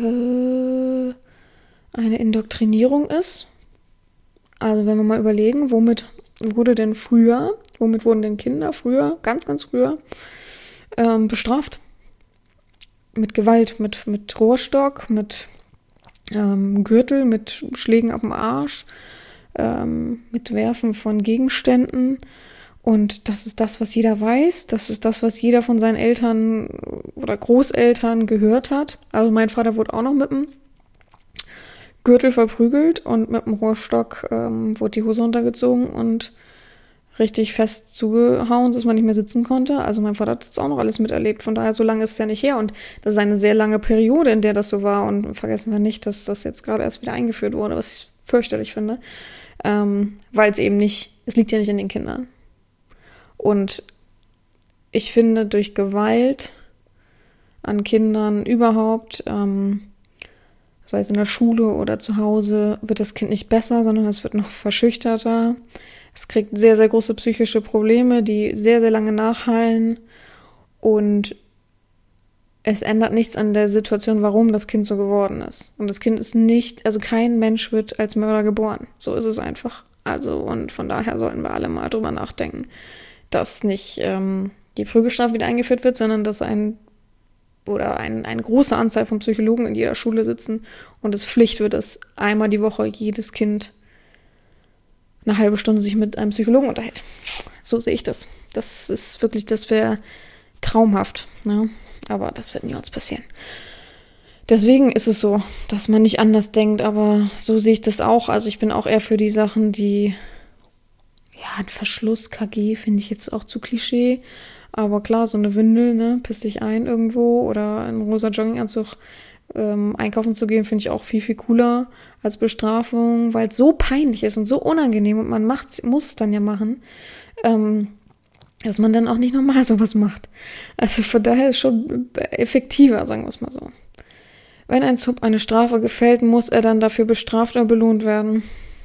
Indoktrinierung ist. Also wenn wir mal überlegen, womit wurden denn Kinder früher, ganz, ganz früher, bestraft? Mit Gewalt, mit Rohrstock, mit Gürtel, mit Schlägen auf dem Arsch, mit Werfen von Gegenständen. Und das ist das, was jeder weiß. Das ist das, was jeder von seinen Eltern oder Großeltern gehört hat. Also mein Vater wurde auch noch mit dem Gürtel verprügelt und mit dem Rohrstock wurde die Hose runtergezogen und richtig fest zugehauen, dass man nicht mehr sitzen konnte. Also mein Vater hat das auch noch alles miterlebt. Von daher, so lange ist es ja nicht her. Und das ist eine sehr lange Periode, in der das so war. Und vergessen wir nicht, dass das jetzt gerade erst wieder eingeführt wurde, was ich fürchterlich finde. Weil es liegt ja nicht an den Kindern. Und ich finde, durch Gewalt an Kindern überhaupt, sei es in der Schule oder zu Hause, wird das Kind nicht besser, sondern es wird noch verschüchterter. Es kriegt sehr, sehr große psychische Probleme, die sehr, sehr lange nachhallen. Und es ändert nichts an der Situation, warum das Kind so geworden ist. Und das Kind ist nicht, also kein Mensch wird als Mörder geboren. So ist es einfach. Also, und von daher sollten wir alle mal drüber nachdenken, dass nicht die Prügelstrafe wieder eingeführt wird, sondern dass eine große Anzahl von Psychologen in jeder Schule sitzen und es Pflicht wird, dass einmal die Woche jedes Kind eine halbe Stunde sich mit einem Psychologen unterhält. So sehe ich das. Das ist wirklich, das wäre traumhaft, ne? Aber das wird niemals passieren. Deswegen ist es so, dass man nicht anders denkt, aber so sehe ich das auch. Also ich bin auch eher für die Sachen, die, ja, ein Verschluss, KG finde ich jetzt auch zu Klischee. Aber klar, so eine Windel, ne, piss dich ein irgendwo oder ein rosa Jogginganzug einkaufen zu gehen, finde ich auch viel, viel cooler als Bestrafung, weil es so peinlich ist und so unangenehm und man muss es dann ja machen, dass man dann auch nicht nochmal sowas macht. Also von daher ist schon effektiver, sagen wir es mal so. Wenn ein Sub eine Strafe gefällt, muss er dann dafür bestraft oder belohnt werden.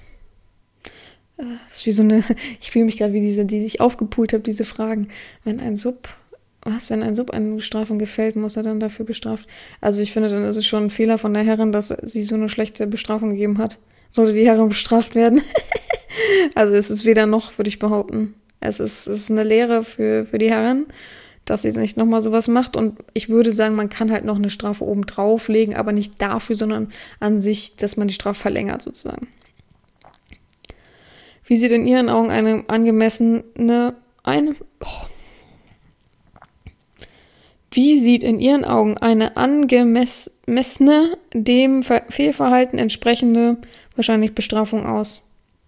Das ist wie so eine, ich fühle mich gerade wie diese, die ich aufgepult habe, diese Fragen. Wenn ein Sub eine Bestrafung gefällt, muss er dann dafür bestraft. Also ich finde, dann ist es schon ein Fehler von der Herrin, dass sie so eine schlechte Bestrafung gegeben hat. Sollte die Herrin bestraft werden? Also es ist weder noch, würde ich behaupten. Es ist eine Lehre für die Herrin, dass sie nicht nochmal sowas macht. Und ich würde sagen, man kann halt noch eine Strafe oben drauflegen, aber nicht dafür, sondern an sich, dass man die Strafe verlängert sozusagen. Wie sieht in Ihren Augen Wie sieht in Ihren Augen eine angemessene, dem Fehlverhalten entsprechende, wahrscheinlich Bestrafung aus?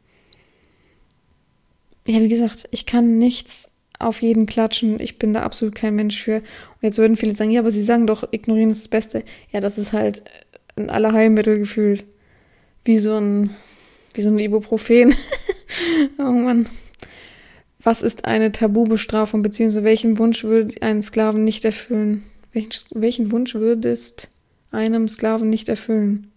Ja, wie gesagt, ich kann nichts auf jeden klatschen. Ich bin da absolut kein Mensch für. Und jetzt würden viele sagen, ja, aber Sie sagen doch, ignorieren ist das Beste. Ja, das ist halt ein Allerheilmittel gefühlt. Wie so ein Ibuprofen. Oh Mann. Was ist eine Tabubestrafung, beziehungsweise welchen Wunsch würde einen Sklaven nicht erfüllen? Welchen Wunsch würdest einem Sklaven nicht erfüllen?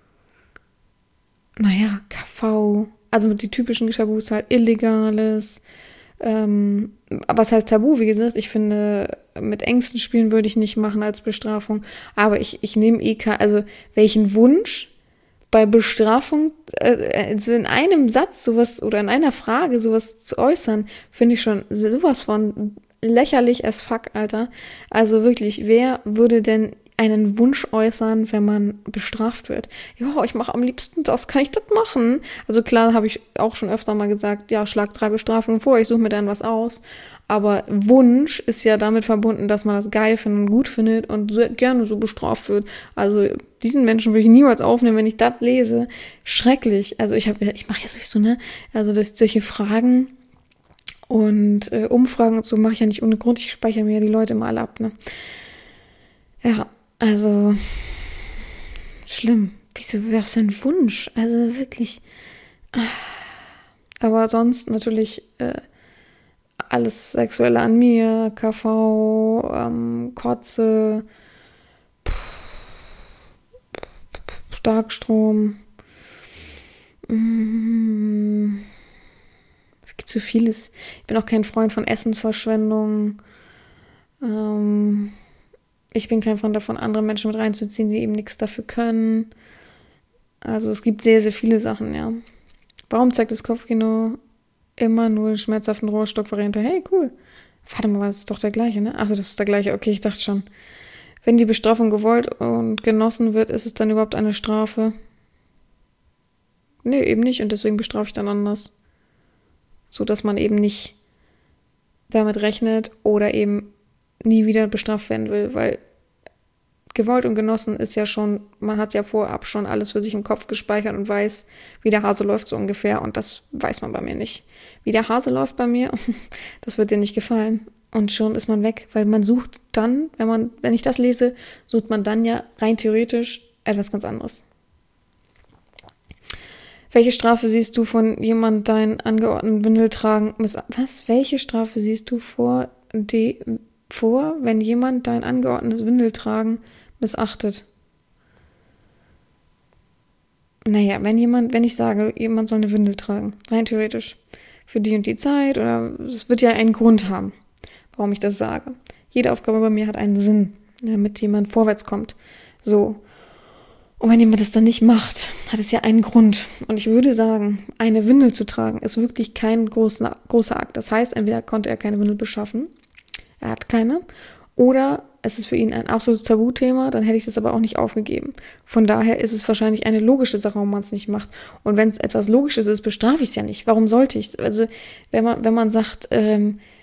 Naja, KV. Also mit die typischen Tabus halt Illegales. Aber was heißt Tabu? Wie gesagt, ich finde, mit Ängsten spielen würde ich nicht machen als Bestrafung. Aber ich nehme also welchen Wunsch bei Bestrafung, also in einem Satz sowas oder in einer Frage sowas zu äußern, finde ich schon sowas von lächerlich as fuck, Alter. Also wirklich, wer würde denn einen Wunsch äußern, wenn man bestraft wird? Ja, ich mache am liebsten das, kann ich das machen? Also klar, habe ich auch schon öfter mal gesagt, ja, schlag 3 Bestrafungen vor, ich suche mir dann was aus. Aber Wunsch ist ja damit verbunden, dass man das geil findet und gut findet und gerne so bestraft wird. Also diesen Menschen würde ich niemals aufnehmen, wenn ich das lese. Schrecklich. Also ich mache ja sowieso, ne? Also das solche Fragen und Umfragen und so mache ich ja nicht ohne Grund. Ich speichere mir ja die Leute immer alle ab, ne? Ja, also schlimm. Wieso wäre es ein Wunsch? Also wirklich. Aber sonst natürlich alles Sexuelle an mir, KV, Kotze, Starkstrom. Es gibt so vieles. Ich bin auch kein Freund von Essenverschwendung. Ich bin kein Freund davon, andere Menschen mit reinzuziehen, die eben nichts dafür können. Also es gibt sehr, sehr viele Sachen, ja. Warum zeigt das Kopfkino immer nur den schmerzhaften Rohrstock-Variante? Hey, cool. Warte mal, das ist doch der gleiche, ne? Achso, das ist der gleiche. Okay, ich dachte schon. Wenn die Bestrafung gewollt und genossen wird, ist es dann überhaupt eine Strafe? Nee, eben nicht. Und deswegen bestrafe ich dann anders. So, dass man eben nicht damit rechnet oder eben nie wieder bestraft werden will, weil gewollt und genossen ist ja schon, man hat ja vorab schon alles für sich im Kopf gespeichert und weiß, wie der Hase läuft so ungefähr, und das weiß man bei mir nicht. Wie der Hase läuft bei mir, das wird dir nicht gefallen, und schon ist man weg, weil man sucht dann, wenn ich das lese, sucht man dann ja rein theoretisch etwas ganz anderes. Welche Strafe siehst du von jemand deinen angeordneten Windeltragen Was? Welche Strafe siehst du vor, wenn jemand dein angeordnetes Windeltragen missachtet? Naja, wenn ich sage, jemand soll eine Windel tragen, rein theoretisch, für die und die Zeit, oder es wird ja einen Grund haben, warum ich das sage. Jede Aufgabe bei mir hat einen Sinn, damit jemand vorwärts kommt. So. Und wenn jemand das dann nicht macht, hat es ja einen Grund. Und ich würde sagen, eine Windel zu tragen ist wirklich kein großer Akt. Das heißt, entweder konnte er keine Windel beschaffen, er hat keine, oder es ist für ihn ein absolutes Tabuthema, dann hätte ich das aber auch nicht aufgegeben. Von daher ist es wahrscheinlich eine logische Sache, warum man es nicht macht. Und wenn es etwas Logisches ist, bestrafe ich es ja nicht. Warum sollte ich es? Also wenn man sagt,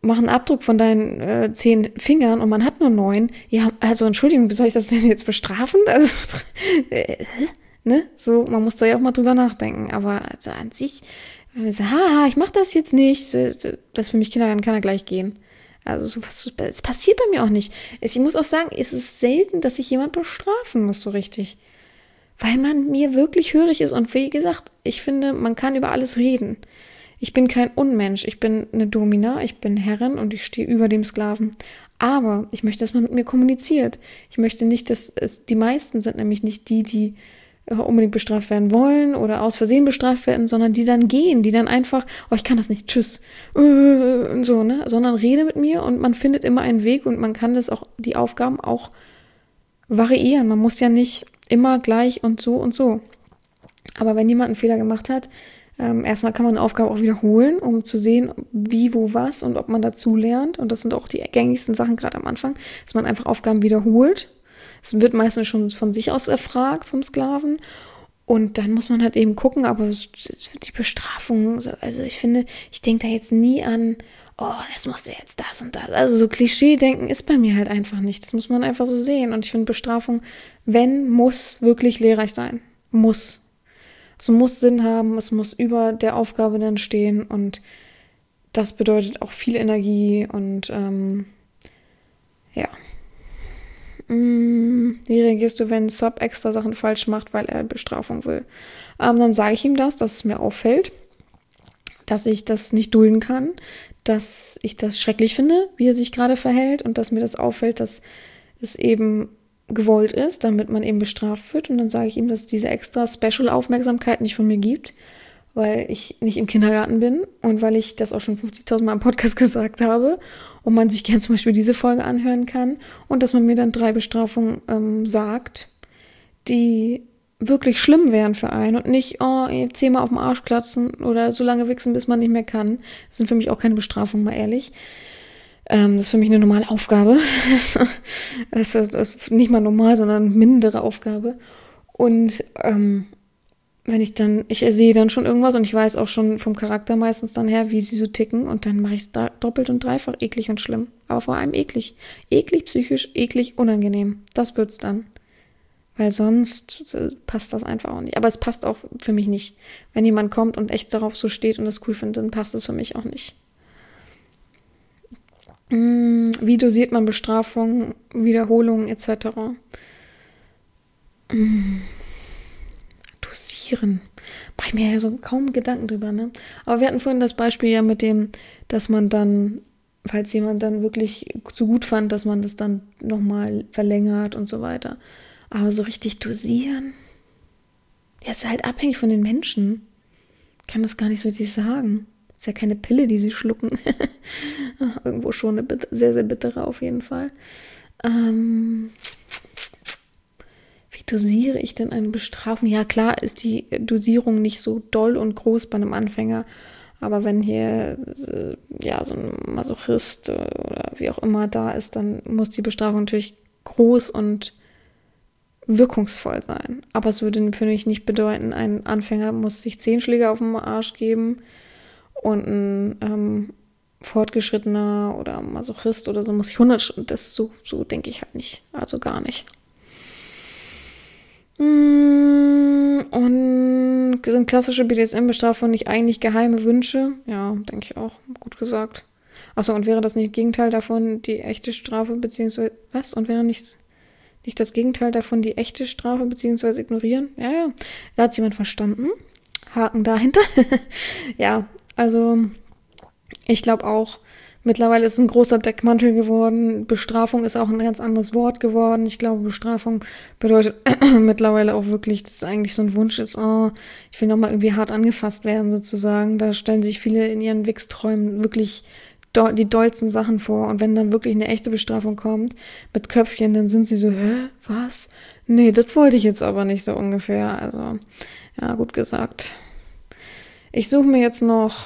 mach einen Abdruck von deinen 10 Fingern und man hat nur 9. Ja, also Entschuldigung, wie soll ich das denn jetzt bestrafen? Also, ne? So, man muss da ja auch mal drüber nachdenken. Aber also an sich, haha, ich mach das jetzt nicht. Das für mich Kindergarten kann ja gleich gehen. Also sowas, es passiert bei mir auch nicht. Ich muss auch sagen, es ist selten, dass ich jemand bestrafen muss so richtig. Weil man mir wirklich hörig ist. Und wie gesagt, ich finde, man kann über alles reden. Ich bin kein Unmensch, ich bin eine Domina, ich bin Herrin und ich stehe über dem Sklaven. Aber ich möchte, dass man mit mir kommuniziert. Ich möchte nicht, die meisten sind nämlich nicht die unbedingt bestraft werden wollen oder aus Versehen bestraft werden, sondern die dann gehen, die dann einfach, oh, ich kann das nicht, tschüss, und so, ne? Sondern rede mit mir und man findet immer einen Weg und man kann die Aufgaben auch variieren. Man muss ja nicht immer gleich und so und so. Aber wenn jemand einen Fehler gemacht hat, erstmal kann man eine Aufgabe auch wiederholen, um zu sehen, wie, wo, was und ob man dazu lernt. Und das sind auch die gängigsten Sachen gerade am Anfang, dass man einfach Aufgaben wiederholt. Es wird meistens schon von sich aus erfragt vom Sklaven. Und dann muss man halt eben gucken, aber die Bestrafung, also ich denke da jetzt nie an, oh, das musst du jetzt das und das. Also so Klischee-Denken ist bei mir halt einfach nicht. Das muss man einfach so sehen. Und ich finde Bestrafung, muss wirklich lehrreich sein. Muss. Es muss Sinn haben, es muss über der Aufgabe dann stehen und das bedeutet auch viel Energie und ja. Wie reagierst du, wenn Sub extra Sachen falsch macht, weil er Bestrafung will? Dann sage ich ihm dass es mir auffällt, dass ich das nicht dulden kann, dass ich das schrecklich finde, wie er sich gerade verhält und dass mir das auffällt, dass es eben gewollt ist, damit man eben bestraft wird. Und dann sage ich ihm, dass es diese extra Special-Aufmerksamkeit nicht von mir gibt, weil ich nicht im Kindergarten bin und weil ich das auch schon 50.000 Mal im Podcast gesagt habe und man sich gern zum Beispiel diese Folge anhören kann und dass man mir dann 3 Bestrafungen sagt, die wirklich schlimm wären für einen und nicht, oh, 10-mal auf den Arsch klatschen oder so lange wichsen, bis man nicht mehr kann. Das sind für mich auch keine Bestrafungen, mal ehrlich. Das ist für mich eine normale Aufgabe. Das ist nicht mal normal, sondern eine mindere Aufgabe. Und wenn ich sehe dann schon irgendwas und ich weiß auch schon vom Charakter meistens dann her, wie sie so ticken und dann mache ich es doppelt und dreifach eklig und schlimm. Aber vor allem eklig. Eklig, psychisch, eklig, unangenehm. Das wird's dann. Weil sonst passt das einfach auch nicht. Aber es passt auch für mich nicht. Wenn jemand kommt und echt darauf so steht und das cool findet, dann passt es für mich auch nicht. Wie dosiert man Bestrafung, Wiederholungen etc.? Dosieren. Mache ich mir ja so kaum Gedanken drüber, ne? Aber wir hatten vorhin das Beispiel ja mit dem, dass man dann, falls jemand dann wirklich zu gut fand, dass man das dann nochmal verlängert und so weiter. Aber so richtig dosieren? Ja, ist halt abhängig von den Menschen. Ich kann das gar nicht so richtig sagen. Ist ja keine Pille, die sie schlucken. Irgendwo schon eine sehr, sehr bittere auf jeden Fall. Wie dosiere ich denn eine Bestrafung? Ja, klar ist die Dosierung nicht so doll und groß bei einem Anfänger. Aber wenn hier so ein Masochist oder wie auch immer da ist, dann muss die Bestrafung natürlich groß und wirkungsvoll sein. Aber es würde für mich nicht bedeuten, ein Anfänger muss sich 10 Schläge auf den Arsch geben und ein Fortgeschrittener oder Masochist oder so muss ich 100, so denke ich halt nicht. Also gar nicht. Und sind klassische BDSM-Bestrafungen nicht eigentlich geheime Wünsche? Ja, denke ich auch. Gut gesagt. Achso, und wäre das nicht Gegenteil davon die echte Strafe, beziehungsweise, was? Und wäre nicht das Gegenteil davon die echte Strafe, beziehungsweise ignorieren? Ja. Da hat es jemand verstanden. Haken dahinter. Ja, also ich glaube auch, mittlerweile ist es ein großer Deckmantel geworden. Bestrafung ist auch ein ganz anderes Wort geworden. Ich glaube, Bestrafung bedeutet mittlerweile auch wirklich, dass es eigentlich so ein Wunsch ist, ich will nochmal irgendwie hart angefasst werden sozusagen. Da stellen sich viele in ihren Wichsträumen wirklich die dollsten Sachen vor. Und wenn dann wirklich eine echte Bestrafung kommt mit Köpfchen, dann sind sie so, was? Nee, das wollte ich jetzt aber nicht so ungefähr. Also, ja, gut gesagt. Ich suche mir jetzt noch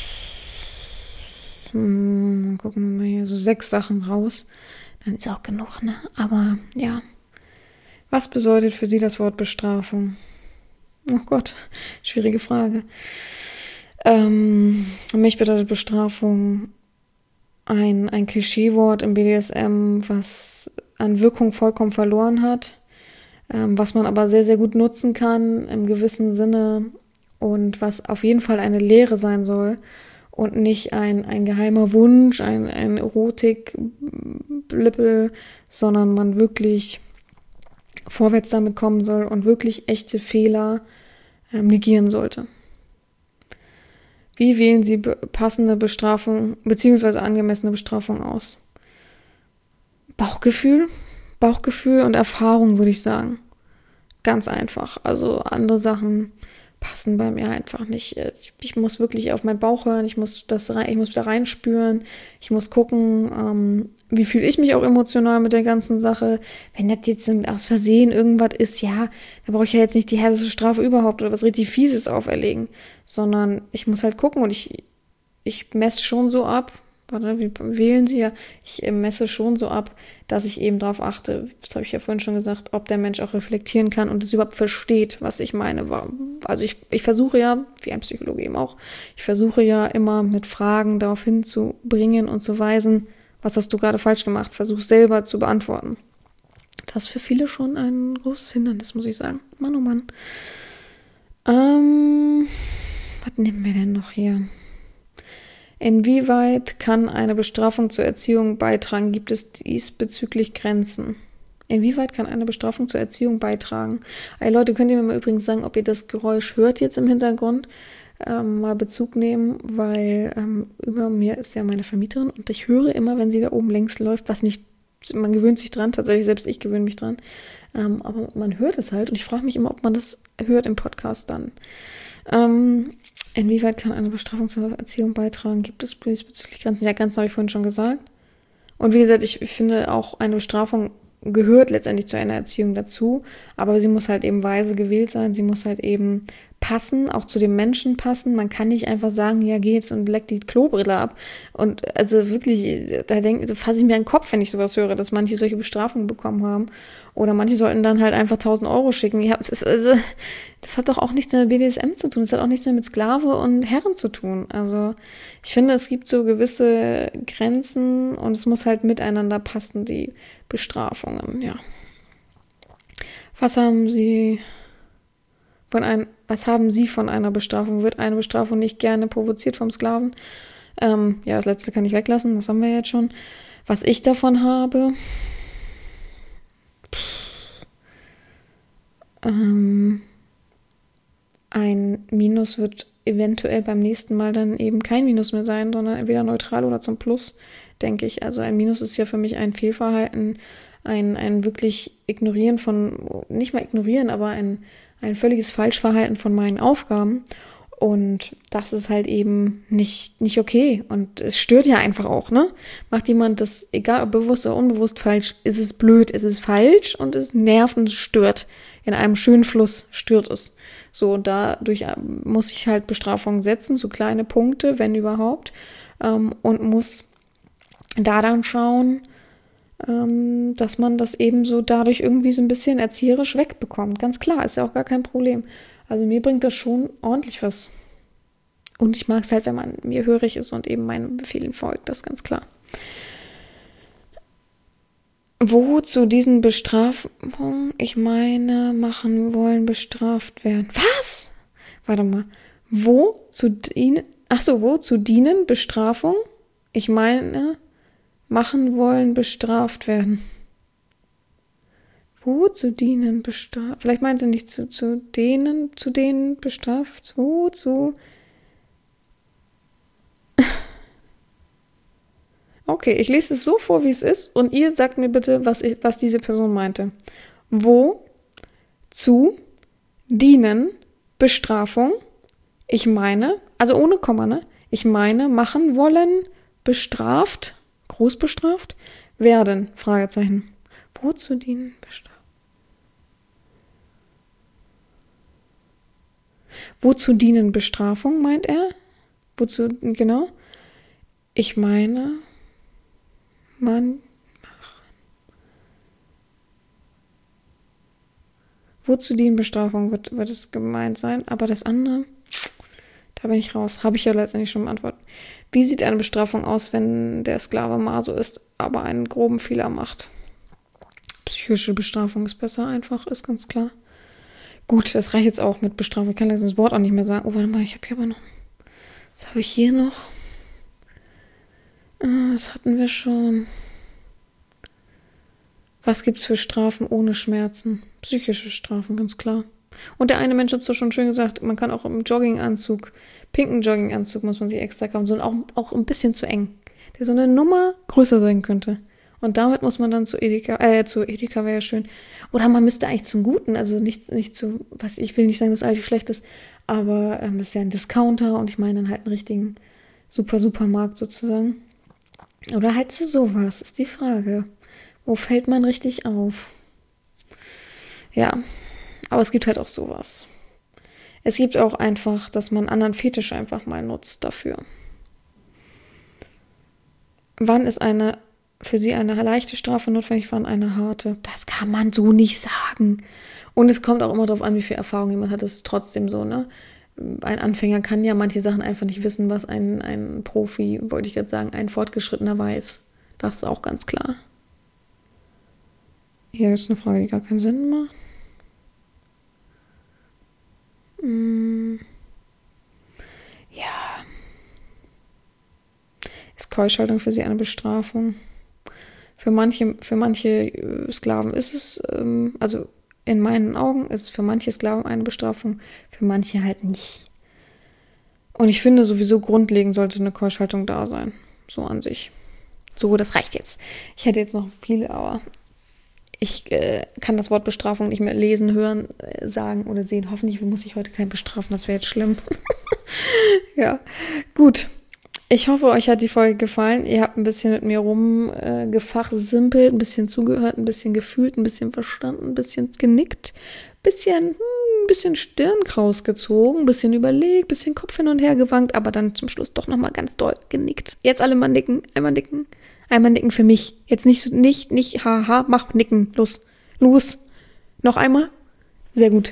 gucken wir mal hier so 6 Sachen raus. Dann ist auch genug, ne? Aber ja. Was bedeutet für Sie das Wort Bestrafung? Oh Gott, schwierige Frage. Für mich bedeutet Bestrafung ein Klischeewort im BDSM, was an Wirkung vollkommen verloren hat, was man aber sehr, sehr gut nutzen kann im gewissen Sinne und was auf jeden Fall eine Lehre sein soll und nicht ein geheimer Wunsch, ein Erotik-Blippel, sondern man wirklich vorwärts damit kommen soll und wirklich echte Fehler negieren sollte. Wie wählen Sie passende Bestrafung bzw. angemessene Bestrafung aus? Bauchgefühl und Erfahrung, würde ich sagen. Ganz einfach. Also andere Sachen passen bei mir einfach nicht. Ich muss wirklich auf meinen Bauch hören, ich muss da reinspüren, ich muss gucken, wie fühle ich mich auch emotional mit der ganzen Sache. Wenn das jetzt aus Versehen irgendwas ist, ja, da brauche ich ja jetzt nicht die härteste Strafe überhaupt oder was richtig Fieses auferlegen, sondern ich muss halt gucken und ich messe schon so ab, wie wählen Sie ja, ich messe schon so ab, dass ich eben darauf achte, das habe ich ja vorhin schon gesagt, ob der Mensch auch reflektieren kann und es überhaupt versteht, was ich meine. Also ich versuche ja, wie ein Psychologe eben auch, ich versuche ja immer mit Fragen darauf hinzubringen und zu weisen, was hast du gerade falsch gemacht, versuch selber zu beantworten. Das ist für viele schon ein großes Hindernis, muss ich sagen. Mann, oh Mann. Was nehmen wir denn noch hier? Inwieweit kann eine Bestrafung zur Erziehung beitragen? Gibt es diesbezüglich Grenzen? Inwieweit kann eine Bestrafung zur Erziehung beitragen? Ey Leute, könnt ihr mir mal übrigens sagen, ob ihr das Geräusch hört jetzt im Hintergrund? Mal Bezug nehmen, weil über mir ist ja meine Vermieterin und ich höre immer, wenn sie da oben längs läuft, was nicht, man gewöhnt sich dran, tatsächlich selbst ich gewöhne mich dran, aber man hört es halt und ich frage mich immer, ob man das hört im Podcast dann. Inwieweit kann eine Bestrafung zur Erziehung beitragen? Gibt es bezüglich Grenzen? Ja, Grenzen habe ich vorhin schon gesagt. Und wie gesagt, ich finde auch, eine Bestrafung gehört letztendlich zu einer Erziehung dazu, aber sie muss halt eben weise gewählt sein, sie muss halt eben passen, auch zu dem Menschen passen. Man kann nicht einfach sagen, ja, geh jetzt und leck die Klobrille ab. Und also wirklich, da fasse ich mir an den Kopf, wenn ich sowas höre, dass manche solche Bestrafungen bekommen haben. Oder manche sollten dann halt einfach 1.000 Euro schicken. Ja, das hat doch auch nichts mehr mit BDSM zu tun. Das hat auch nichts mehr mit Sklave und Herren zu tun. Also ich finde, es gibt so gewisse Grenzen und es muss halt miteinander passen, die Bestrafungen, ja. Was haben Sie von einer Bestrafung? Wird eine Bestrafung nicht gerne provoziert vom Sklaven? Ja, das letzte kann ich weglassen, das haben wir jetzt schon. Was ich davon habe, ein Minus wird eventuell beim nächsten Mal dann eben kein Minus mehr sein, sondern entweder neutral oder zum Plus, denke ich. Also ein Minus ist ja für mich ein Fehlverhalten, ein wirklich Ignorieren von, nicht mal ignorieren, aber ein völliges Falschverhalten von meinen Aufgaben. Und das ist halt eben nicht okay. Und es stört ja einfach auch, ne? Macht jemand das, egal ob bewusst oder unbewusst falsch, ist es blöd, ist es falsch und es nervt und es stört. In einem schönen Fluss stört es. So, und dadurch muss ich halt Bestrafungen setzen, so kleine Punkte, wenn überhaupt. Und muss da dann schauen, dass man das eben so dadurch irgendwie so ein bisschen erzieherisch wegbekommt. Ganz klar, ist ja auch gar kein Problem. Also mir bringt das schon ordentlich was. Und ich mag es halt, wenn man mir hörig ist und eben meinen Befehlen folgt, das ist ganz klar. Wo zu diesen Bestrafungen, ich meine, machen wollen, bestraft werden. Was? Warte mal. Wo zu dienen Bestrafung? Ich meine, machen wollen, bestraft werden. Wo zu dienen bestraft? Vielleicht meint er nicht zu denen bestraft. Wozu? Okay, ich lese es so vor, wie es ist und ihr sagt mir bitte, was diese Person meinte. Wo zu dienen Bestrafung? Ich meine, also ohne Komma, ne? Ich meine, machen wollen, bestraft, groß bestraft, werden, Fragezeichen. Wozu dienen Bestrafung? Wozu dienen Bestrafung, meint er? Wozu, genau? Ich meine, man machen. Wozu dienen Bestrafung wird es gemeint sein, aber das andere, Da bin ich raus. Habe ich ja letztendlich schon beantwortet. Wie sieht eine Bestrafung aus, wenn der Sklave Maso ist, aber einen groben Fehler macht? Psychische Bestrafung ist besser, einfach, ist ganz klar. Gut, das reicht jetzt auch mit Bestrafung. Ich kann das Wort auch nicht mehr sagen. Oh, warte mal, ich habe hier aber noch... Was habe ich hier noch? Das hatten wir schon. Was gibt's für Strafen ohne Schmerzen? Psychische Strafen, ganz klar. Und der eine Mensch hat es doch schon schön gesagt, man kann auch im Jogginganzug, pinken Jogginganzug muss man sich extra kaufen, so auch ein bisschen zu eng, der so eine Nummer größer sein könnte. Und damit muss man dann zu Edeka wäre ja schön. Oder man müsste eigentlich zum Guten, also nicht zu, was ich will nicht sagen, dass Aldi schlecht ist, aber das ist ja ein Discounter und ich meine dann halt einen richtigen Supermarkt sozusagen. Oder halt zu sowas, ist die Frage. Wo fällt man richtig auf? Ja, aber es gibt halt auch sowas. Es gibt auch einfach, dass man anderen Fetisch einfach mal nutzt dafür. Wann ist für Sie eine leichte Strafe notwendig, wann eine harte? Das kann man so nicht sagen. Und es kommt auch immer darauf an, wie viel Erfahrung jemand hat. Das ist trotzdem so, ne? Ein Anfänger kann ja manche Sachen einfach nicht wissen, was ein Profi, wollte ich gerade sagen, ein Fortgeschrittener weiß. Das ist auch ganz klar. Hier ist eine Frage, die gar keinen Sinn macht. Ja. Ist Keuschhaltung für Sie eine Bestrafung? Für manche Sklaven ist es, also in meinen Augen ist es für manche Sklaven eine Bestrafung, für manche halt nicht. Und ich finde sowieso grundlegend sollte eine Keuschhaltung da sein. So an sich. So, das reicht jetzt. Ich hätte jetzt noch viele, aber ich kann das Wort Bestrafung nicht mehr lesen, hören, sagen oder sehen. Hoffentlich muss ich heute keinen bestrafen, das wäre jetzt schlimm. Ja, gut. Ich hoffe, euch hat die Folge gefallen. Ihr habt ein bisschen mit mir rumgefachsimpelt, ein bisschen zugehört, ein bisschen gefühlt, ein bisschen verstanden, ein bisschen genickt, ein bisschen Stirnkraus gezogen, ein bisschen überlegt, ein bisschen Kopf hin und her gewankt, aber dann zum Schluss doch nochmal ganz doll genickt. Jetzt alle mal nicken, einmal nicken. Einmal nicken für mich. Jetzt nicht, haha, mach nicken. Los. Noch einmal? Sehr gut.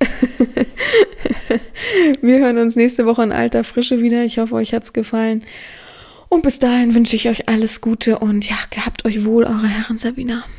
Wir hören uns nächste Woche in alter Frische wieder. Ich hoffe, euch hat's gefallen. Und bis dahin wünsche ich euch alles Gute und ja, gehabt euch wohl, eure Herren Sabina.